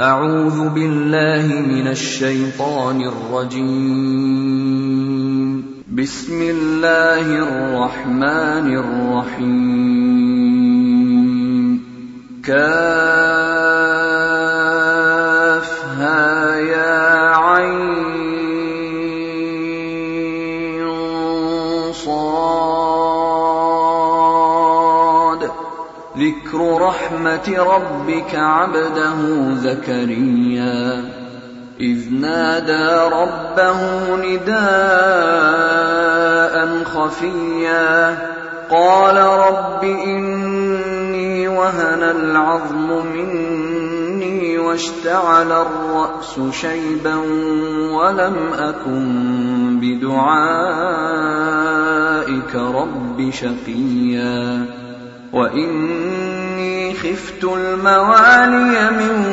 أعوذ بالله من الشيطان الرجيم. بسم الله الرحمن الرحيم. كافها يا عين صاد. ذكر رحمة ربك عبده زكريا إذ نادى ربه نداء خفيا قال رب إني وهن العظم مني واشتعل الرأس شيبا ولم أكن بدعائك رب شقيا وإني خفت الموالي من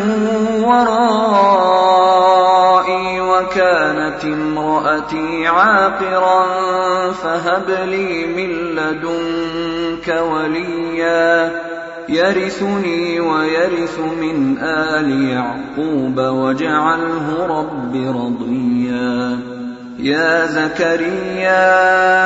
ورائي وكانت امرأتي عاقرا فهب لي من لدنك وليا يرثني ويرث من آل يعقوب واجعله رب رضيا. يا زكريا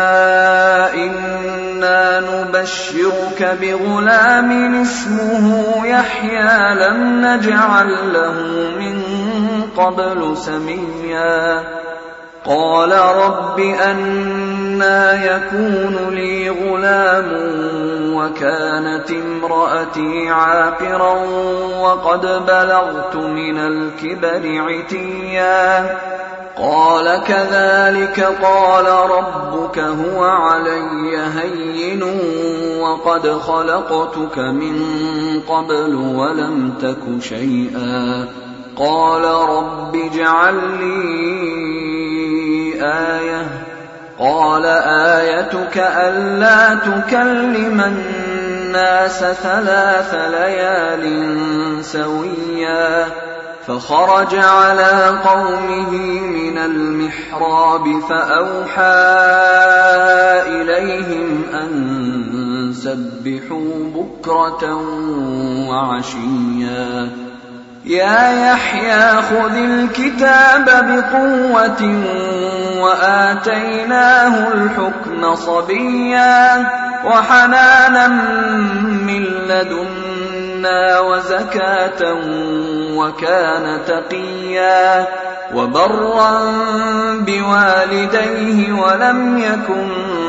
إنا نبشرك بغلام اسمه يحيى لم نجعل له من قبل سميا. قال رب أنى يكون لي غلام وكانت امرأتي عاقرا وقد بلغت من الكبر عتيا. قال كذلك قال ربك هو علي هين وقد خلقتك من قبل ولم تك شيئا. قال رب اجعل لي آية. قال آيتك ألا تكلم الناس 3 ليال سويا. فخرج على قومه من المحراب فأوحى إليهم أن سبحوا بكرة وعشيا. يا يحيى خذ الكتاب بقوة وآتيناه الحكم صبيا وحنانا من لدنا وزكاة وكان تقيا وبرا بوالديه ولم يكن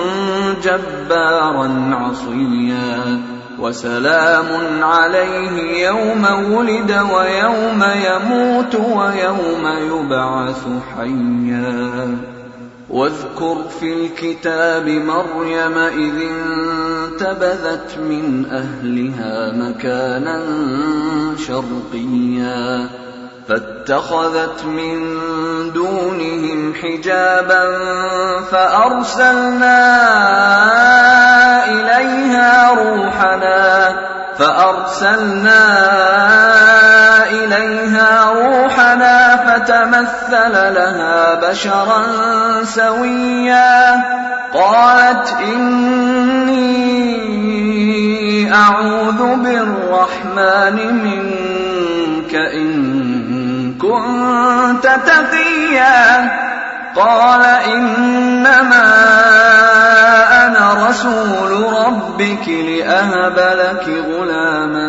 جبارا عصيا. وسلام عليه يوم ولد ويوم يموت ويوم يبعث حيا. واذكر في الكتاب مريم إذ انتبذت من أهلها مكانا شرقيا فاتخذت من دونهم حجابا فأرسلنا إليها روحنا فتمثل لها بشرا سويا. قالت إني أعوذ بالرحمن منك إن كنت تقيا. قال إنما أنا رسول ربك لأهب لك غلاما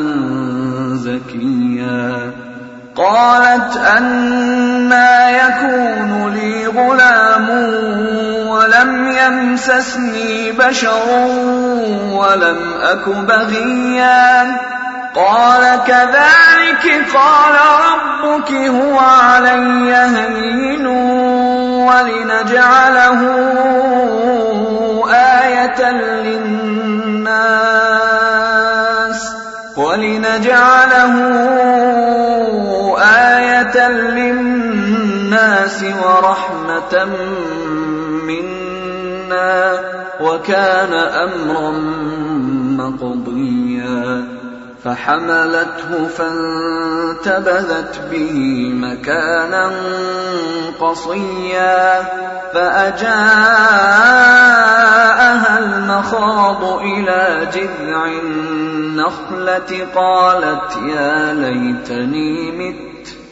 زكيا. قالت أنى يكون لي غلام ولم يمسسني بشر ولم أك بغيا. قال كذلك قال ربك هو علي هين ولنجعله آية للناس ورحمة منا وكان أمرا مقضيا. فحملته فانتبذت به مكانا قصيا فأجاءها المخاض إلى جذع النخلة قالت يا ليتني مت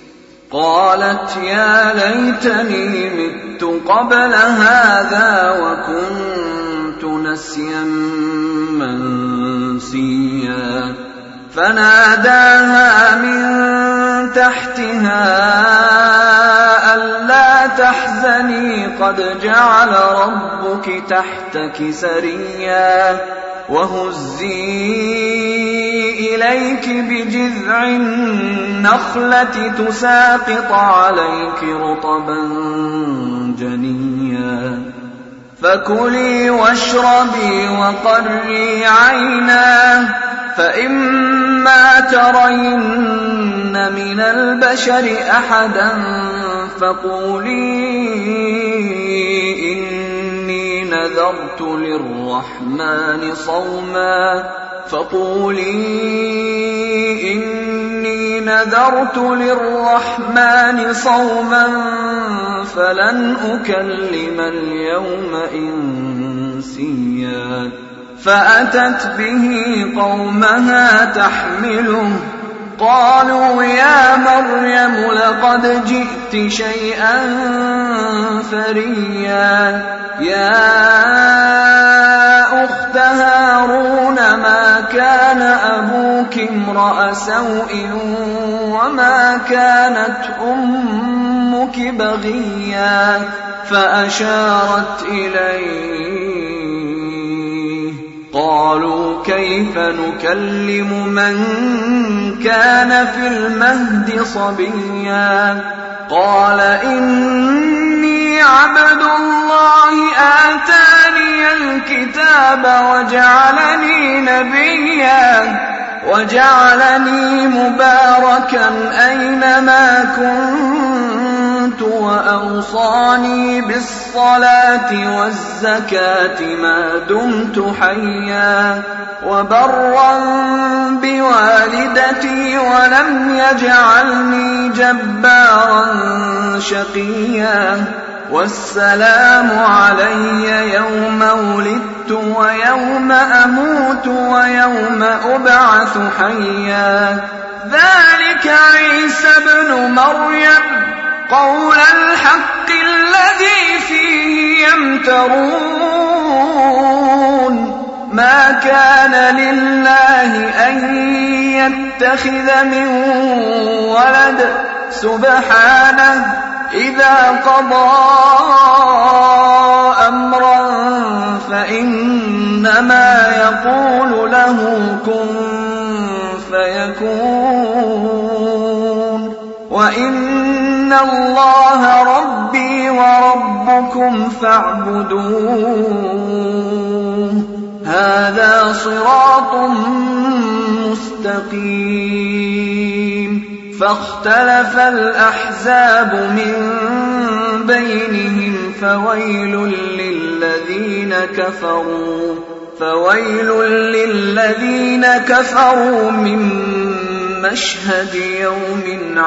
قالت يا ليتني مت قبل هذا وكنت نسيا منسيا فناداها من تحتها ألا تحزني قد جعل ربك تحتك سريا وهزي إليك بجذع النخلة تساقط عليك رطبا جنيا فكلي واشربي وقري عينا فإما ترين من البشر أحدا فقولي إني نذرت للرحمن صوما فلن أكلم اليوم إنسيا فأتت به قومها تحمله قالوا يا مريم لقد جئت شيئا فريا يا أخت هارون ما كان أبوك امرأ سوء وما كانت أمك بغيا فأشارت إليه قالوا كيف نكلم من كان في المهد صبيا قال إني عبد الله آتاني الكتاب وجعلني نبيا وجعلني مباركا أينما كنت وأوصاني بالصلاة والزكاة ما دمت حيا وبرا بوالدتي ولم يجعلني جبارا شقيا والسلام علي يوم ولدت ويوم أموت ويوم أبعث حيا ذلك عيسى ابن مريم قول الحق الذي فيه يمترون ما كان لله أن يتخذ من ولد سبحانه إذا قضى أمرا فإنما يقول له كن فيكون وإن الله ربي وربكم فاعبدوه هذا صراط مستقيم فاختلف الأحزاب من بينهم فويل للذين كفروا من مشهد يوم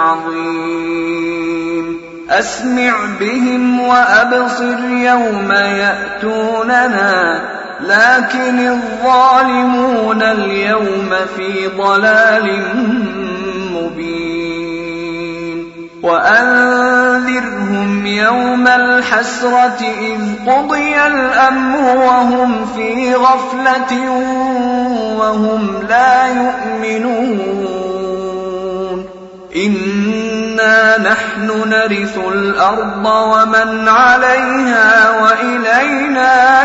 عظيم أسمع بهم وأبصر يوم يأتوننا لكن الظالمون اليوم في ضلال مبين وأنذرهم يوم الحسرة إذ قضي الأمر وهم في غفلة وهم لا يؤمنون إنا نحن نرث الأرض ومن عليها وإلينا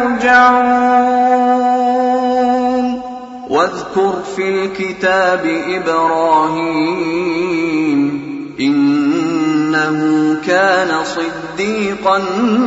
يرجعون واذكر في الكتاب إبراهيم إنه كان صديقا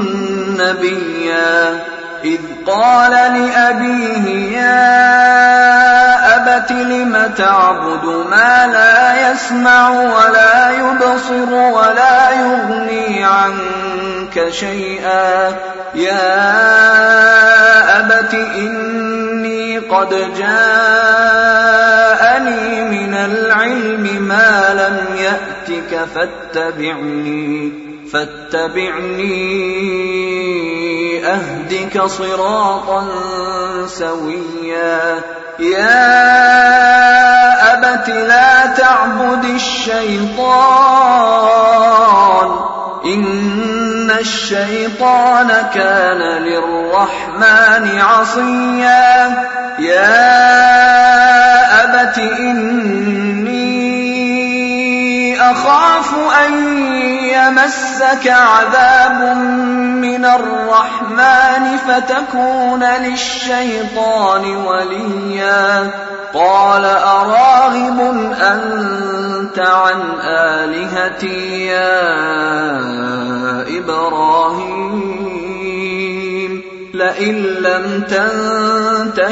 نبيا إذ قال لأبيه يا أبت لم تعبد ما لا يسمع ولا يبصر ولا يغني عنك شيئا يا أبت إني قد جاءني من العلم ما لم يأتك فاتبعني أهدك صراطا سويا يا أبت لا تعبد الشيطان إن الشيطان كان للرحمن عصيا يا أبت إني أخاف أن يمسك عذاب من الرحمن فتكون للشيطان وليا قال أراغب أنت عن آلهتي يا إبراهيم لئن لم تنته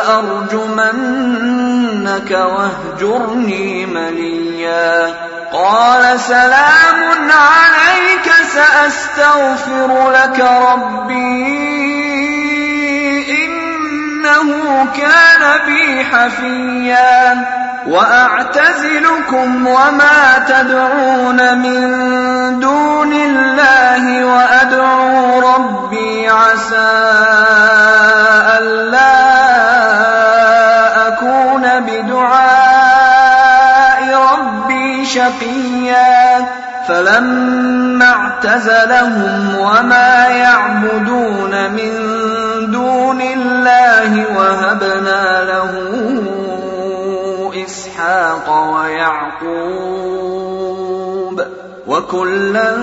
لأرجمنك واهجرني مليا قال سلام عليك سأستغفر لك ربي إنه كان بي حفيا وأعتزلكم وما تدعون من دون الله وأدعو ربي عسى ألا أكون بدعاء ربي شقيا فلما اعتزلهم وما يعبدون من دون الله وهبنا له إسحاق ويعقوب وكلا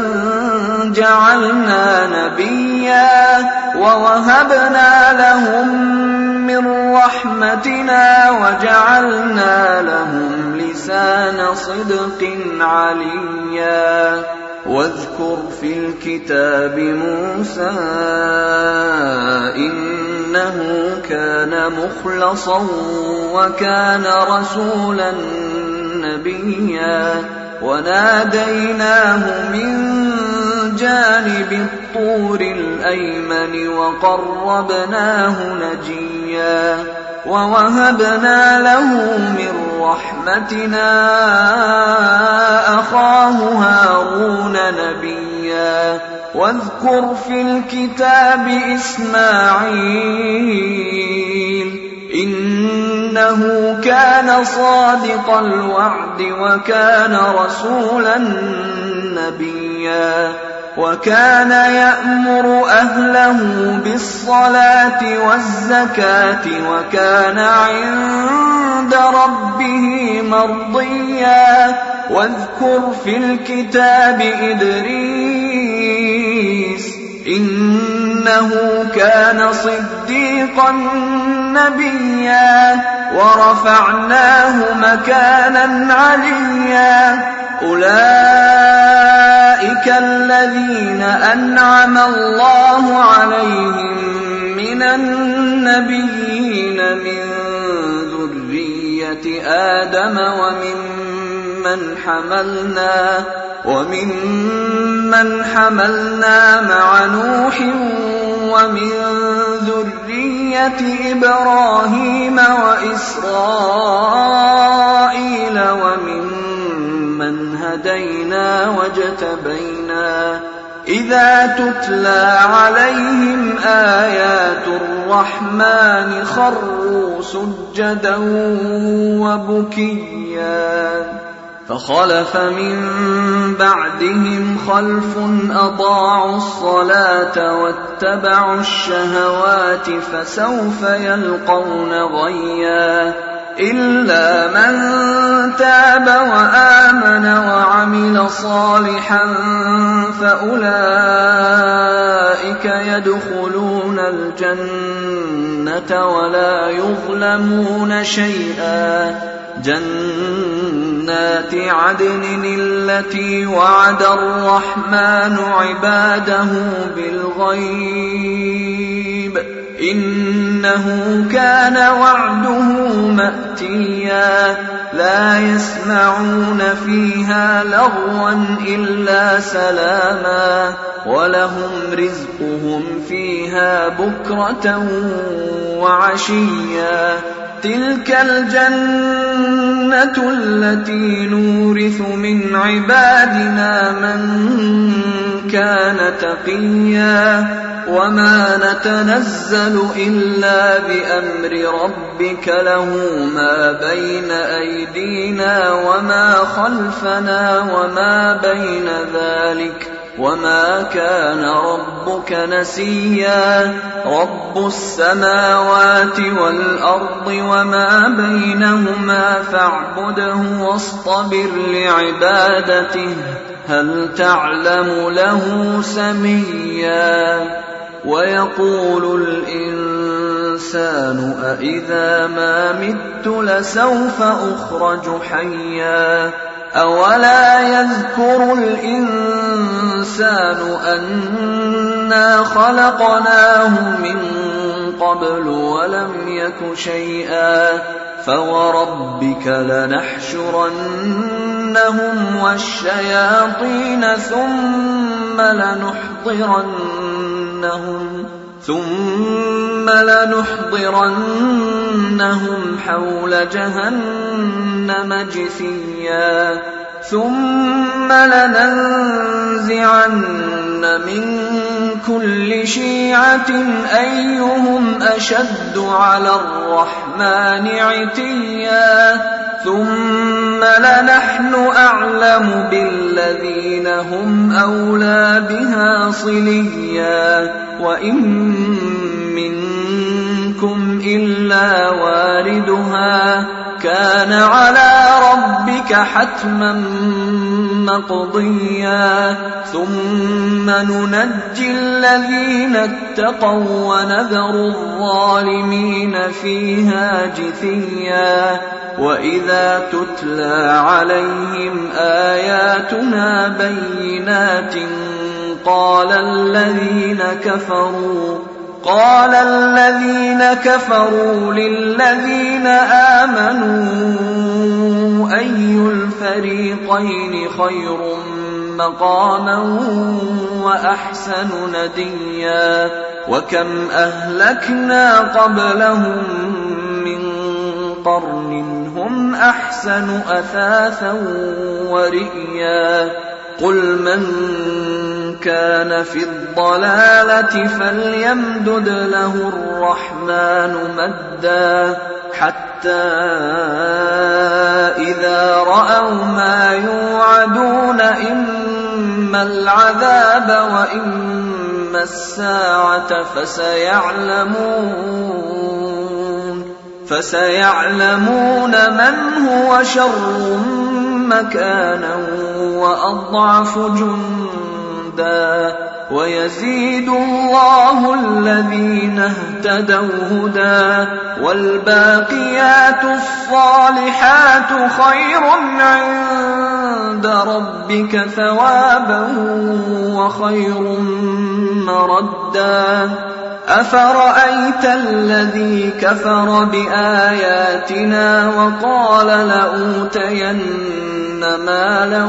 جعلنا نبيا ووهبنا لهم من رحمتنا وجعلنا لهم لسان صدق عليا واذكر في الكتاب موسى إنه كان مخلصا وكان رسولا نبيا وناديناه من جانب الطور الأيمن وقربناه نجيا ووهبنا له من رحمتنا أخاه هارون نبيا واذكر في الكتاب إسماعيل إنه كان صادق الوعد وكان رسولا نبيا وكان يأمر أهله بالصلاة والزكاة وكان عند ربه مرضيا واذكر في الكتاب إدريس إنه كان صديقا نبيا ورفعناه مكانا عليا أولئك الذين أنعم الله عليهم من النبيين من ذرية آدم وممن حملنا مع نوح ومن ذرية إبراهيم وإسرائيل وممن هدينا واجتبينا إذا تتلى عليهم آيات الرحمن خروا سجدا وبكيا فخلف من بعدهم خلف أضاعوا الصلاة واتبعوا الشهوات فسوف يلقون غيا إلا من تاب وآمن وعمل صالحا فأولئك يدخلون الجنة ولا يظلمون شيئا جنات عدن التي وعد الرحمن عباده بالغيب إنه كان وعده مأتيا لا يسمعون فيها لغوا إلا سلاما ولهم رزقهم فيها بكرة وعشيا تلك الجنة التي نورث من عبادنا من كان تقيا وما نتنزل إلا بأمر ربك له ما بين أيدينا وما خلفنا وما بين ذلك وما كان ربك نسيا رب السماوات والأرض وما بينهما فاعبده واصطبر لعبادته هل تعلم له سميا ويقول الإنسان أإذا ما مت لسوف أخرج حيا أولا يذكر الإنسان أنا خلقناه من قبل ولم يك شيئا فوربك لنحشرنهم والشياطين ثم لنحضرنهم حول جهنم جثيا ثم لننزعن من كل شيعة أيهم أشد على الرحمن عتيا ثم لنحن أعلم بالذين هم أولى بها صليا وإن منكم إلا واردها كان على ربك حتما مقضيا ثم ننجي الذين اتقوا ونذر الظالمين فيها جثيا وإذا تتلى عليهم آياتنا بينات قال الذين كفروا للذين آمنوا أي الفريقين خير مقاما وأحسن نديا وكم أهلكنا قبلهم من قرن هم أحسن أثاثا ورئيا قل من كان في الضلالة فليمدد له الرحمن مدا حتى إذا رأوا ما يوعدون إما العذاب وإما الساعة فسيعلمون من هو شر مكانا وأضعف جندا ويزيد الله الذين اهتدوا هدى والباقيات الصالحات خير عند ربك ثوابا وخير مردا أفرأيت الذي كفر بآياتنا وقال لأوتين مالا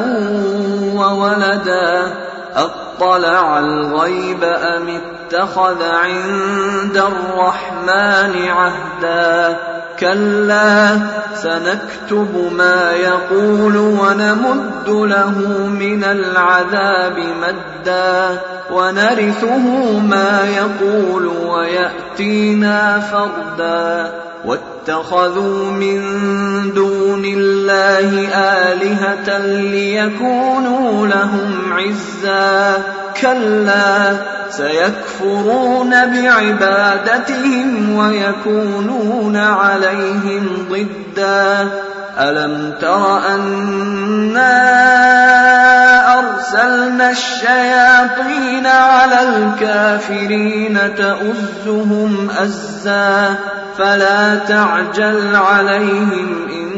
وولدا أطلع الغيب أم اتخذ عند الرحمن عهدا كلا سنكتب ما يقول ونمد له من العذاب مدا ونرثه ما يقول ويأتينا فردا واتخذوا من دون الله آلهة ليكونوا لهم عزا كلا سيكفرون بعبادتهم ويكونون عليهم ضدا ألم تر أنا أرسلنا الشياطين على الكافرين تؤزهم أزا فلا تعجل عليهم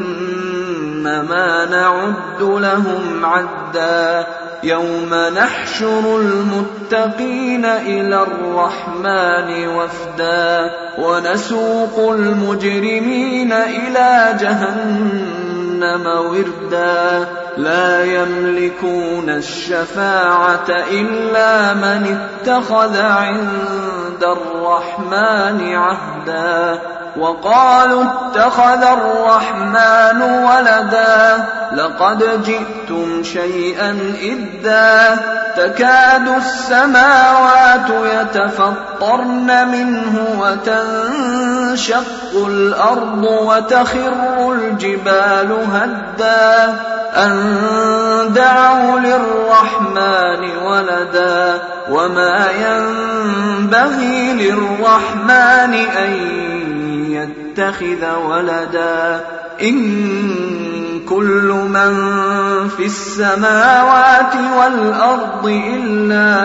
إنما نعد لهم عدا يوم نحشر المتقين إلى الرحمن وفدا ونسوق المجرمين إلى جهنم وردا لا يملكون الشفاعة إلا من اتخذ عند الرحمن عهدا وقالوا اتخذ الرحمن ولدا لقد جئتم شيئا إدا تكاد السماوات يتفطرن منه وتنشق الأرض وتخر الجبال هدا أن دعوا للرحمن ولدا وما ينبغي للرحمن أن يتخذ ولدا إن كل من في السماوات والأرض إلا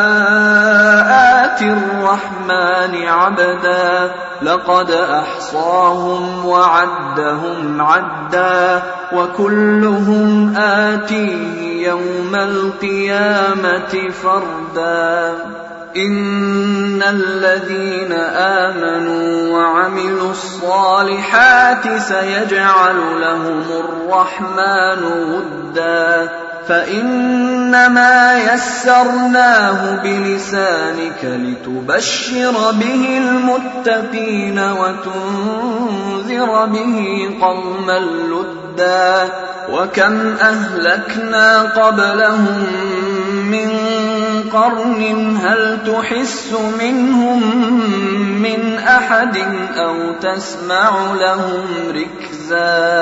آتي الرحمن عبدا لقد أحصاهم وعدهم عدا وكلهم آتيه يوم القيامة فردا إن الذين آمنوا وعملوا الصالحات سيجعل لهم الرحمن ودا فإنما يسرناه بلسانك لتبشر به المتقين وتنذر به قوما لدا وكم أهلكنا قبلهم من قرن هل تحس منهم من أحد أو تسمع لهم ركزا